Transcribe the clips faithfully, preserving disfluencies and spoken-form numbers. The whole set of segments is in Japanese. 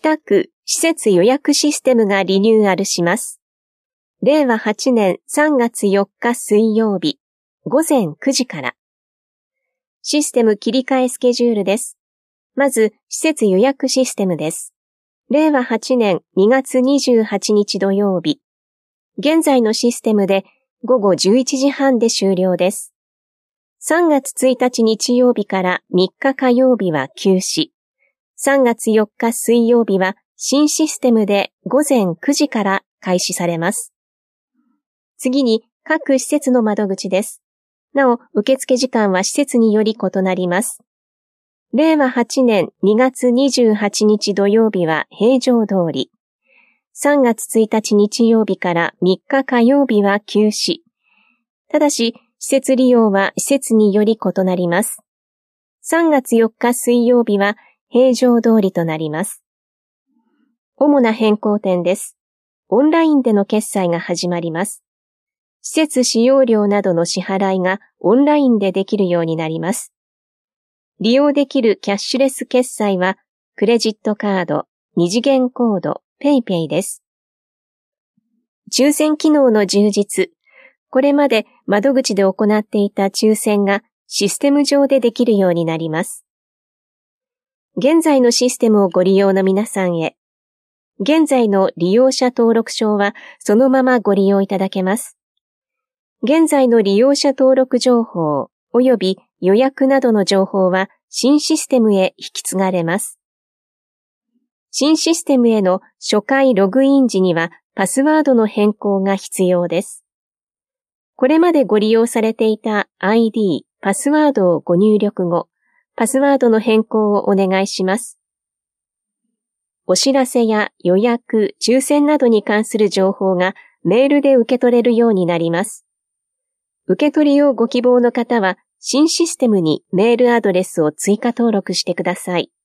北区施設予約システムがリニューアルします。れいわはちねんさんがつよっか水曜日、ごぜんくじから。システム切り替えスケジュールです。まず、施設予約システムです。れいわはちねんにがつにじゅうはちにち土曜日。現在のシステムでごごじゅういちじはんで終了です。さんがつついたち日曜日からみっか火曜日は休止。さんがつよっか水曜日は新システムでごぜんくじから開始されます。次に各施設の窓口です。なお、受付時間は施設により異なります。れいわはちねんにがつにじゅうはちにち土曜日は平常通り。さんがつついたち日曜日からみっか火曜日は休止。ただし、施設利用は施設により異なります。さんがつよっか水曜日は平常通りとなります。主な変更点です。オンラインでの決済が始まります。施設使用料などの支払いがオンラインでできるようになります。利用できるキャッシュレス決済はクレジットカード、二次元コード、ペイペイです。抽選機能の充実。これまで窓口で行っていた抽選がシステム上でできるようになります。現在のシステムをご利用の皆さんへ。現在の利用者登録証はそのままご利用いただけます。現在の利用者登録情報及び予約などの情報は新システムへ引き継がれます。新システムへの初回ログイン時にはパスワードの変更が必要です。これまでご利用されていた アイディー、パスワードをご入力後、パスワードの変更をお願いします。お知らせや予約、抽選などに関する情報がメールで受け取れるようになります。受け取りをご希望の方は、新システムにメールアドレスを追加登録してください。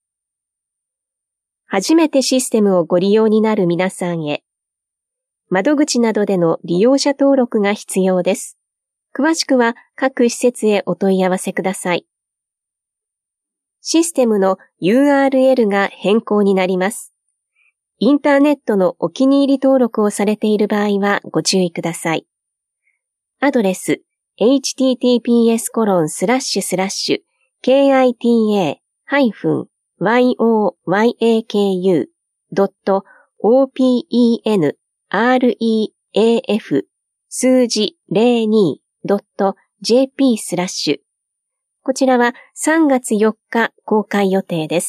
初めてシステムをご利用になる皆さんへ。窓口などでの利用者登録が必要です。詳しくは各施設へお問い合わせください。システムの ユーアールエル が変更になります。インターネットのお気に入り登録をされている場合はご注意ください。アドレス エイチティーティーピーエスコロンスラッシュスラッシュケーアイティーエーハイフンワイオーワイエーケーユードットオーピーイーエヌアールイーエーエフ数字ゼロにドットジェーピースラッシュこちらはさんがつよっか公開予定です。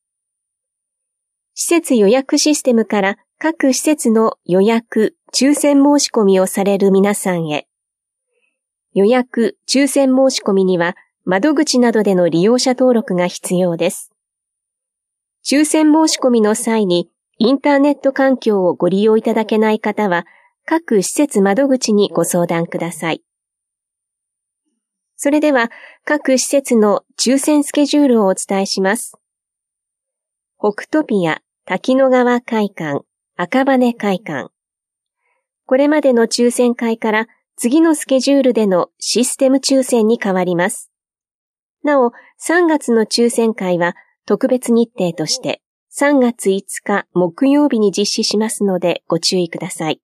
施設予約システムから各施設の予約、抽選申し込みをされる皆さんへ。予約、抽選申し込みには窓口などでの利用者登録が必要です。抽選申し込みの際にインターネット環境をご利用いただけない方は各施設窓口にご相談ください。それでは各施設の抽選スケジュールをお伝えします。北トピア、滝野川会館、赤羽会館。これまでの抽選会から次のスケジュールでのシステム抽選に変わります。なお、さんがつの抽選会は特別日程としてさんがついつか木曜日に実施しますのでご注意ください。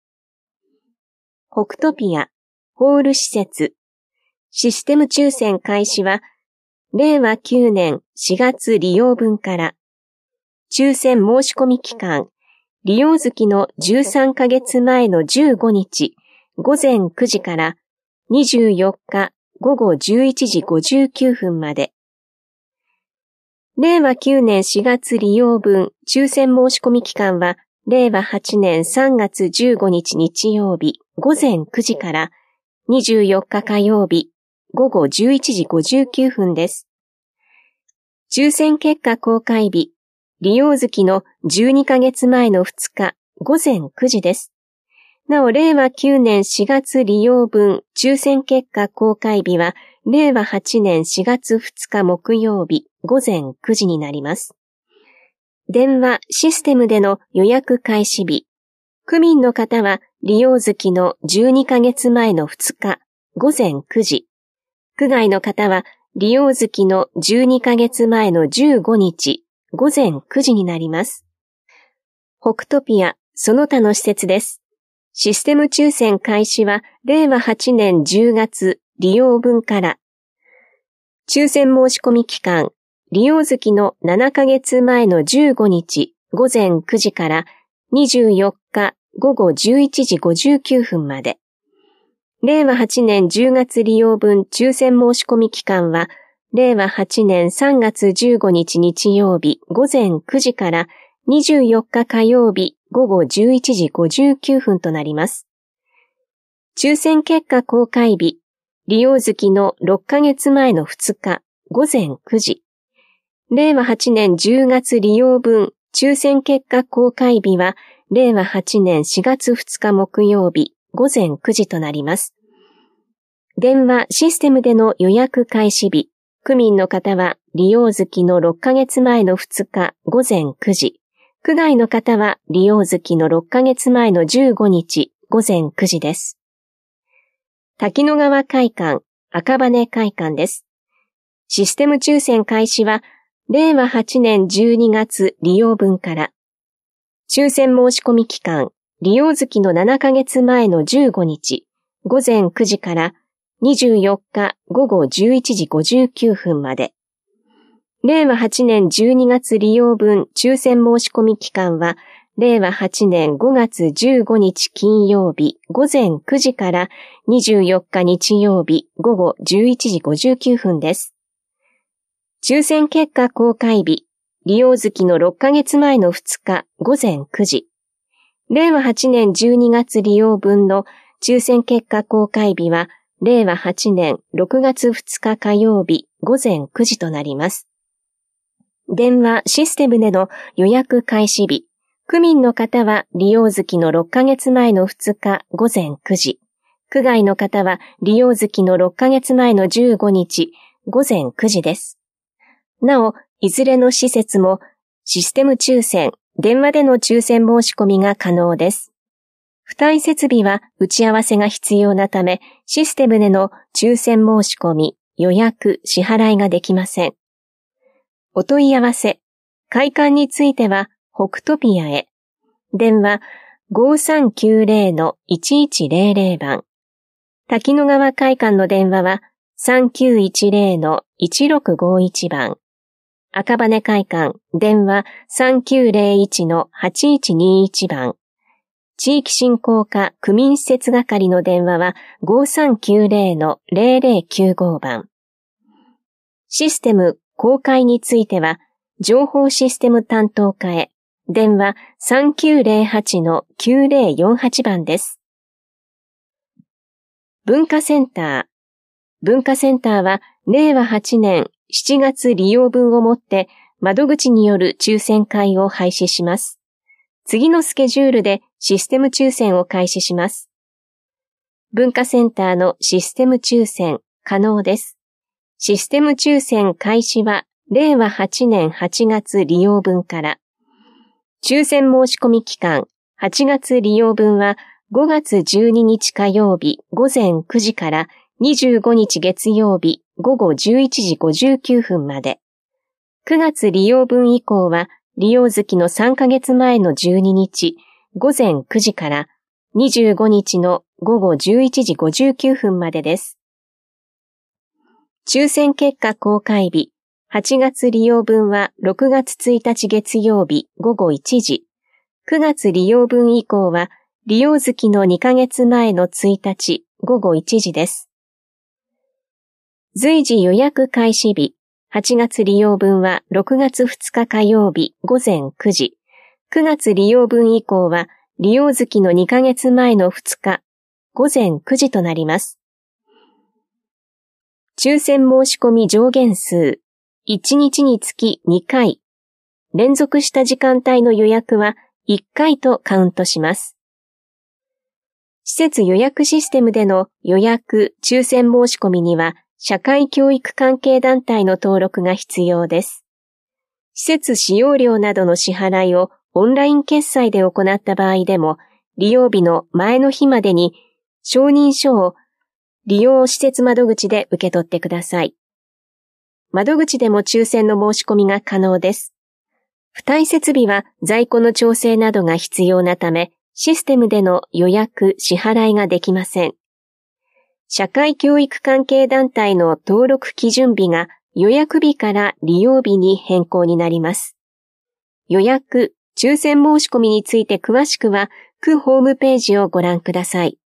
北トピア、ホール施設。システム抽選開始は、れいわきゅうねんしがつ利用分から、抽選申し込み期間、利用月のじゅうさんかげつまえのじゅうごにち、ごぜんくじからにじゅうよっかごごじゅういちじごじゅうきゅうふんまで。れいわきゅうねんしがつ利用分抽選申し込み期間は、れいわはちねんさんがつじゅうごにち日曜日ごぜんくじからにじゅうよっか火曜日ごごじゅういちじごじゅうきゅうふんです。抽選結果公開日、利用月のじゅうにかげつまえのふつかごぜんくじです。なお、れいわきゅうねんしがつ利用分抽選結果公開日は、れいわはちねんしがつふつか木曜日ごぜんくじになります。電話、システムでの予約開始日。区民の方は利用月のじゅうにかげつまえのふつかごぜんくじ。区外の方は利用月のじゅうにかげつまえのじゅうごにち午前くじになります。北トピア、その他の施設です。システム抽選開始はれいわはちねんじゅうがつ利用分から。抽選申し込み期間、利用月のななかげつまえのじゅうごにち午前くじからにじゅうよっかごごじゅういちじごじゅうきゅうふんまで。れいわはちねんじゅうがつ利用分抽選申し込み期間は、れいわはちねんさんがつじゅうごにち日曜日午前くじからにじゅうよっか火曜日ごごじゅういちじごじゅうきゅうふんとなります。抽選結果公開日、利用月のろっかげつまえのふつか午前くじ。れいわはちねんじゅうがつ利用分抽選結果公開日は、れいわはちねんしがつふつか木曜日午前くじとなります。電話システムでの予約開始日、区民の方は利用月のろっかげつまえのふつか午前くじ、区外の方は利用月のろっかげつまえのじゅうごにち午前くじです。滝野川会館、赤羽会館です。システム抽選開始はれいわはちねんじゅうにがつ利用分から。抽選申し込み期間、利用月のななかげつまえのじゅうごにち午前くじからにじゅうよっかごごじゅういちじごじゅうきゅうふんまで。れいわはちねんじゅうにがつ利用分抽選申し込み期間は、れいわはちねんごがつじゅうごにち金曜日午前くじからにじゅうよっか日曜日ごごじゅういちじごじゅうきゅうふんです。抽選結果公開日、利用月のろっかげつまえのふつか午前くじ。れいわはちねんじゅうにがつ利用分の抽選結果公開日は、れいわはちねんろくがつふつか火曜日午前くじとなります。電話システムでの予約開始日、区民の方は利用月のろっかげつまえのふつか午前くじ、区外の方は利用月のろっかげつまえのじゅうごにち午前くじです。なお、いずれの施設もシステム抽選、電話での抽選申し込みが可能です。付帯設備は打ち合わせが必要なため、システムでの抽選申し込み、予約、支払いができません。お問い合わせ、会館については北トピアへ。電話 ごさんきゅうぜろ いちいちぜろぜろ 番。滝野川会館の電話はさんきゅういちぜろ いちろくごいち番。赤羽会館、電話さんきゅうぜろいち はちいちにいち番。地域振興課区民施設係の電話はごさんきゅうぜろ ぜろぜろきゅうご番。システム公開については、情報システム担当課へ、電話さんきゅうぜろはち きゅうぜろよんはち番です。文化センター。文化センターは、れいわはちねんしちがつ利用分をもって、窓口による抽選会を廃止します。次のスケジュールでシステム抽選を開始します。文化センターのシステム抽選可能です。システム抽選開始はれいわはちねんはちがつ利用分から。抽選申し込み期間はちがつ利用分はごがつじゅうににち火曜日午前くじからにじゅうごにち月曜日ごごじゅういちじごじゅうきゅうふんまで。くがつ利用分以降は利用月のさんかげつまえのじゅうににち午前くじからにじゅうごにちのごごじゅういちじごじゅうきゅうふんまでです。抽選結果公開日、はちがつ利用分はろくがつついたち月曜日ごごいちじ、くがつ利用分以降は利用月のにかげつまえのついたちごごいちじです。随時予約開始日、はちがつ利用分はろくがつふつか火曜日午前くじ、くがつ利用分以降は利用月のにかげつまえのふつか午前くじとなります。抽選申し込み上限数、いちにちにつきにかい、連続した時間帯の予約はいっかいとカウントします。施設予約システムでの予約・抽選申し込みには社会教育関係団体の登録が必要です。施設使用料などの支払いをオンライン決済で行った場合でも、利用日の前の日までに承認書を利用施設窓口で受け取ってください。窓口でも抽選の申し込みが可能です。 付帯設備は在庫の調整などが必要なため、システムでの予約・支払いができません。社会教育関係団体の登録基準日が予約日から利用日に変更になります。予約・抽選申し込みについて詳しくは、区ホームページをご覧ください。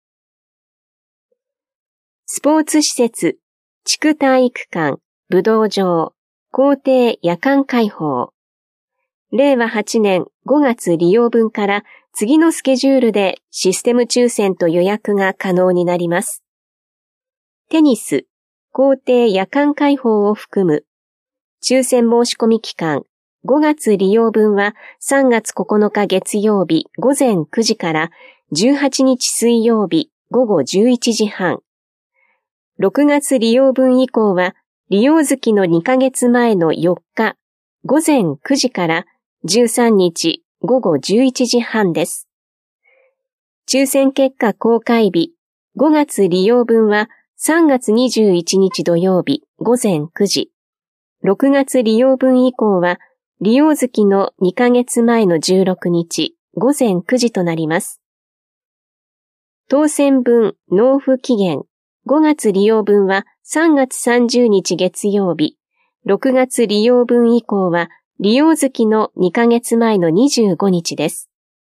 スポーツ施設、地区体育館、武道場、校庭夜間開放。れいわはちねんごがつ利用分から次のスケジュールでシステム抽選と予約が可能になります。テニス、校庭夜間開放を含む。抽選申し込み期間、ごがつ利用分はさんがつここのか月曜日ごぜんくじからじゅうはちにち水曜日ごごじゅういちじはん。ろくがつ利用分以降は利用月のにかげつまえのよっかごぜんくじからじゅうさんにちごごじゅういちじはんです。抽選結果公開日、ごがつ利用分はさんがつにじゅういちにち土曜日ごぜんくじ、ろくがつ利用分以降は利用月のにかげつまえのじゅうろくにちごぜんくじとなります。当選分納付期限、ごがつ利用分はさんがつさんじゅうにち月曜日、ろくがつ利用分以降は利用月のにかげつまえのにじゅうごにちです。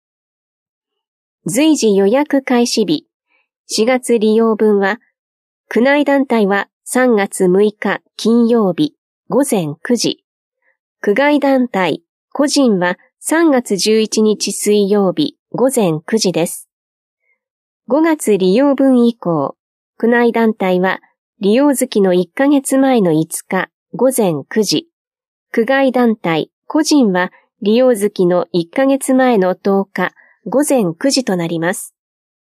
随時予約開始日、しがつ利用分は、区内団体はさんがつむいか金曜日ごぜんくじ、区外団体、個人はさんがつじゅういちにち水曜日ごぜんくじです。ごがつ利用分以降、区内団体は利用月のいっかげつまえのいつかごぜんくじ、区外団体、個人は利用月のいっかげつまえのとおかごぜんくじとなります。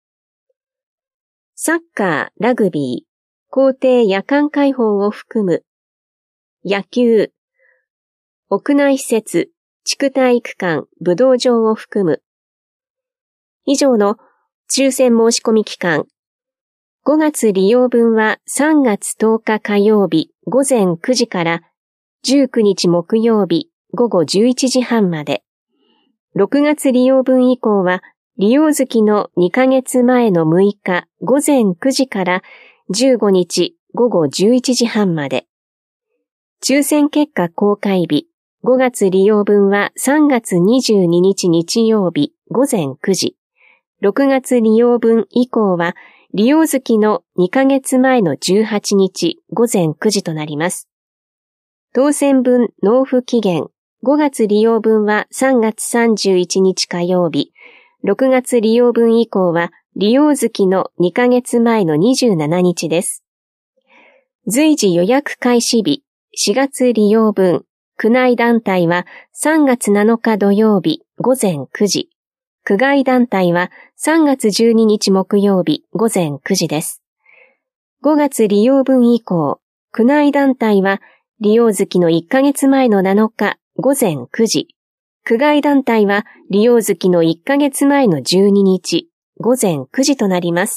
サッカー、ラグビー、校庭夜間開放を含む野球、屋内施設、地区体育館、武道場を含む以上の抽選申し込み期間、ごがつ利用分はさんがつとおか火曜日ごぜんくじからじゅうくにち木曜日ごごじゅういちじはんまで、ろくがつ利用分以降は利用月のにかげつまえのむいかごぜんくじからじゅうごにちごごじゅういちじはんまで、抽選結果公開日、ごがつ利用分はさんがつにじゅうににち日曜日ごぜんくじ、ろくがつ利用分以降は利用月のにかげつまえのじゅうはちにちごぜんくじとなります。当選分納付期限、ごがつ利用分はさんがつさんじゅういちにち火曜日、ろくがつ利用分以降は利用月のにかげつまえのにじゅうしちにちです。随時予約開始日、しがつ利用分、区内団体はさんがつなのか土曜日ごぜんくじ、区外団体はさんがつじゅうににち木曜日ごぜんくじです。ごがつ利用分以降、区内団体は利用月のいっかげつまえのなのかごぜんくじ、区外団体は利用月のいっかげつまえのじゅうににちごぜんくじとなります。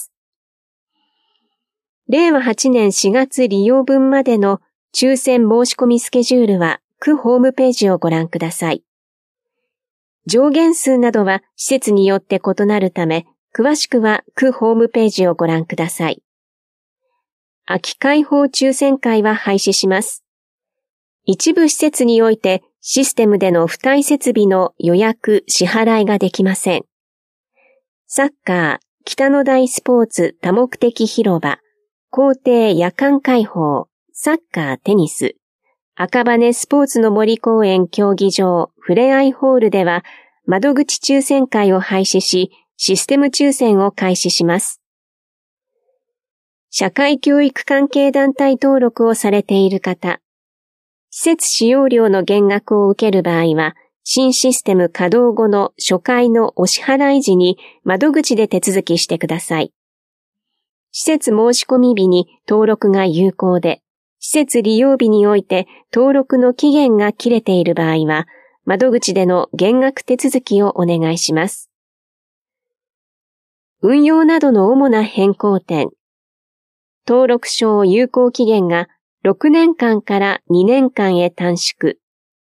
れいわはちねんしがつ利用分までの抽選申し込みスケジュールは区ホームページをご覧ください。上限数などは施設によって異なるため、詳しくは区ホームページをご覧ください。秋開放抽選会は廃止します。一部施設においてシステムでの付帯設備の予約・支払いができません。サッカー、北の大スポーツ多目的広場、校庭夜間開放、サッカーテニス、赤羽スポーツの森公園競技場ふれあいホールでは窓口抽選会を廃止し、システム抽選を開始します。社会教育関係団体登録をされている方、施設使用料の減額を受ける場合は、新システム稼働後の初回のお支払い時に窓口で手続きしてください。施設申し込み日に登録が有効で、施設利用日において登録の期限が切れている場合は、窓口での減額手続きをお願いします。運用などの主な変更点。登録証有効期限がろくねんかんからにねんかんへ短縮。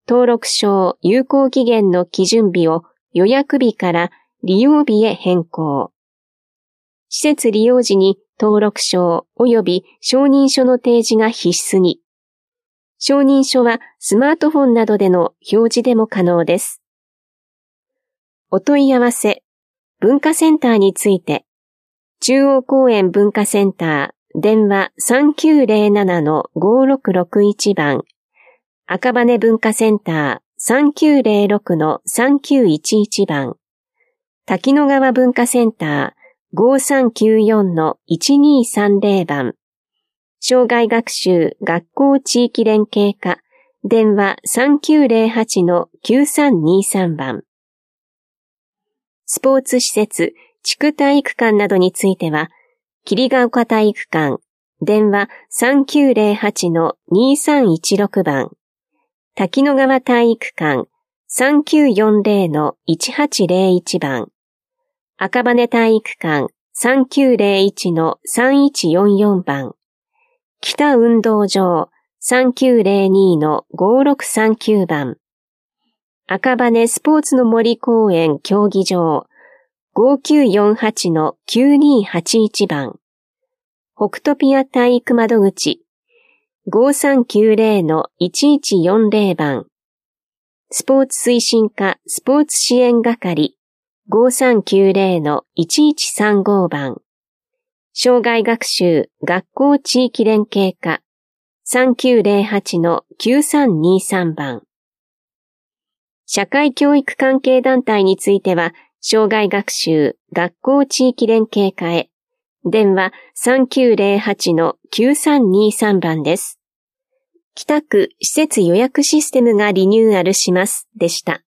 登録証有効期限の基準日を予約日から利用日へ変更。施設利用時に登録証及び承認書の提示が必須に。承認書はスマートフォンなどでの表示でも可能です。お問い合わせ、文化センターについて、中央公園文化センター、電話 さんきゅうゼロななのごろくろくいち 番、赤羽文化センター さんきゅうゼロろくのさんきゅういちいち 番、滝野川文化センターごさんきゅうよんのいちにさんゼロ 番、障害学習学校地域連携課、電話 さんきゅうゼロはちのきゅうさんにさん 番。スポーツ施設、地区体育館などについては、桐ヶ丘体育館、電話 さんきゅうゼロはちのにさんいちろく 番、滝野川体育館 さんきゅうよんゼロのいちはちゼロいち 番、赤羽体育館 さんきゅうゼロいちのさんいちよんよん 番、北運動場 さんきゅうゼロにのごろくさんきゅう 番、赤羽スポーツの森公園競技場ごきゅうよんはちのきゅうにはちいち 番、北トピア体育窓口ごさんきゅうゼロのいちいちよんゼロ 番、スポーツ推進課スポーツ支援係ごさんきゅうゼロのいちいちさんご 番、障害学習学校地域連携課さんきゅうゼロはちのきゅうさんにさん 番。社会教育関係団体については、障害学習学校地域連携課へ、電話 さんきゅうゼロはちのきゅうさんにさん 番です。北区施設予約システムがリニューアルしますでした。